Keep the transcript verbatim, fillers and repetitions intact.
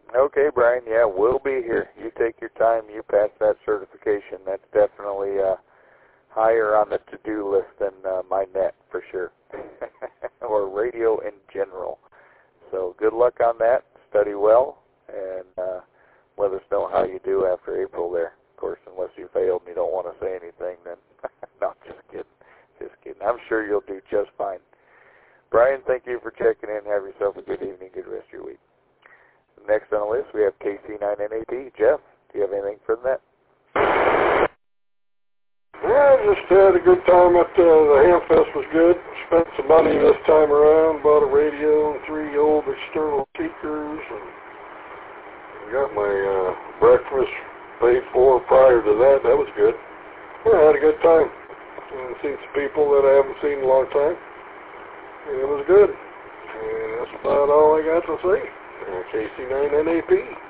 Okay, Brian. Yeah, we'll be here. You take your time. You pass that certification. That's definitely uh, higher on the to-do list than uh, my net for sure, or radio in general. So good luck on that. Study well, and uh, let us know how you do after April there. Of course, unless you failed and you don't want to say anything, then no, just kidding. Just kidding. I'm sure you'll do just fine. Brian, thank you for checking in. Have yourself a good evening. Good rest of your week. Next on the list, we have K C nine N A P. Jeff, do you have anything for that? Yeah, I just had a good time at uh, the Ham Fest. Was good. Spent some money this time around. Bought a radio and three old external speakers, and got my uh, breakfast paid for prior to that. That was good. Yeah, I had a good time. And seen some people that I haven't seen in a long time. And it was good. And that's about all I got to say. Uh, K C nine N A P.